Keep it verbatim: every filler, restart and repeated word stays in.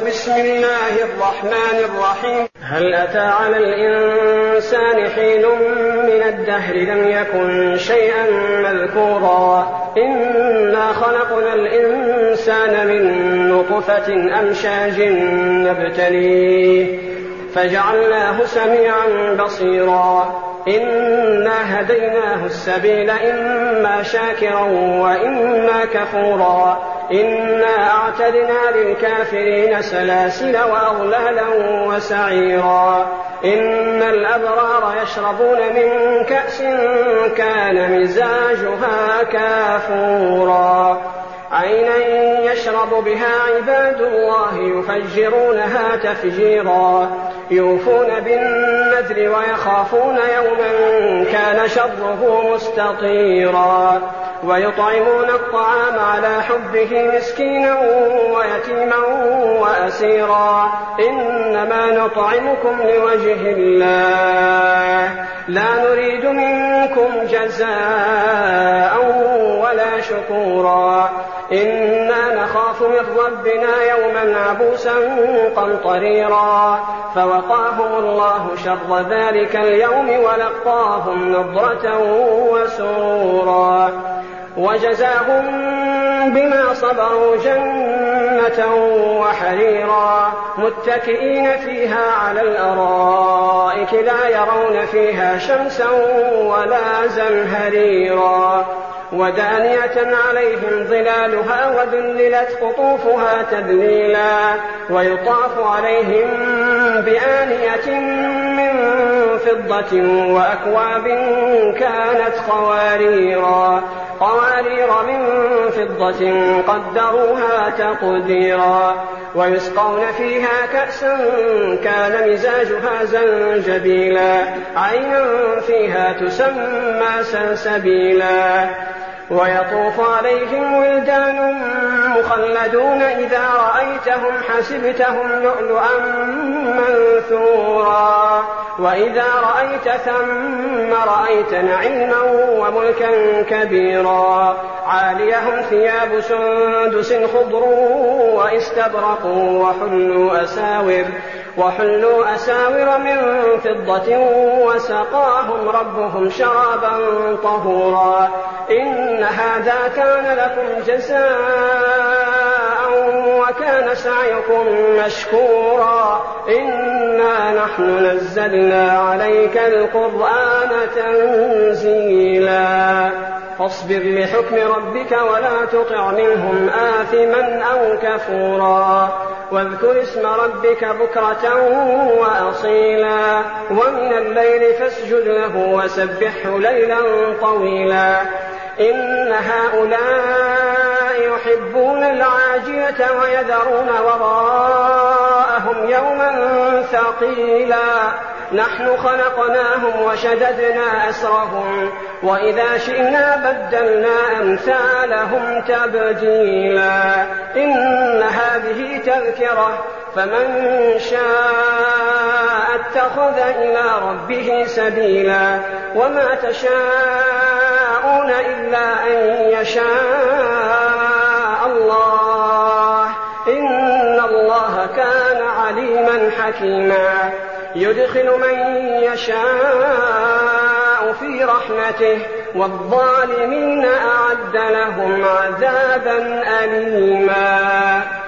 بسم الله الرحمن الرحيم. هل أتى على الإنسان حين من الدهر لم يكن شيئا مذكورا إنا خلقنا الإنسان من نطفة أمشاج نبتليه فجعلناه سميعا بصيرا إنا هديناه السبيل إما شاكرا وإما كفورا إنا أعتدنا للكافرين سلاسل وأغلالا وسعيرا إن الأبرار يشربون من كأس كان مزاجها كافورا عينا يشرب بها عباد الله يفجرونها تفجيرا يوفون بالنذر ويخافون يوما كان شره مستطيرا ويطعمون الطعام على حبه مسكينا ويتيما وأسيرا إنما نطعمكم لوجه الله لا نريد منكم جزاء ولا شكورا إنا نخاف من ربنا يوما عبوسا قمطريرا فوقاهم الله شر ذلك اليوم ولقاهم نضرة وسرورا وجزاهم بما صبروا جنة وحريرا متكئين فيها على الأرائك لا يرون فيها شمسا ولا زمهريرا ودانية عليهم ظلالها وذللت قطوفها تذليلا ويطاف عليهم بآنية من فضة وأكواب كانت قواريرا قوارير من فضة قدروها تقديرا ويسقون فيها كأسا كان مزاجها زنجبيلا عينا فيها تسمى سلسبيلا ويطوف عليهم ولدان مخلدون إذا رأيتهم حسبتهم لؤلؤا منثورا وإذا رأيت ثم رأيت نعيما وملكا كبيرا عاليهم ثياب سندس خضر واستبرق وحلوا أساور وحلوا أساور من فضة وسقاهم ربهم شرابا طهورا إن هذا كان لكم جزاء وكان سعيكم مشكورا إنا نحن نزلنا عليك القرآن تنزيلا فاصبر لحكم ربك ولا تطع منهم آثما أو كفورا واذكر اسم ربك بكرة وأصيلا ومن الليل فاسجد له وسبحه ليلا طويلا إن هؤلاء يحبون العاجلة ويذرون وراءهم يوما ثقيلا نحن خلقناهم وشددنا أسرهم وإذا شئنا بدلنا أمثالهم تبديلا إن هذه تذكرة فمن شاء اتخذ إلى ربه سبيلا وما تشاءون إلا أن يشاء الله إن الله كان عليما حكيما يدخل من يشاء في رحمته والظالمين أعد لهم عذابا أليما.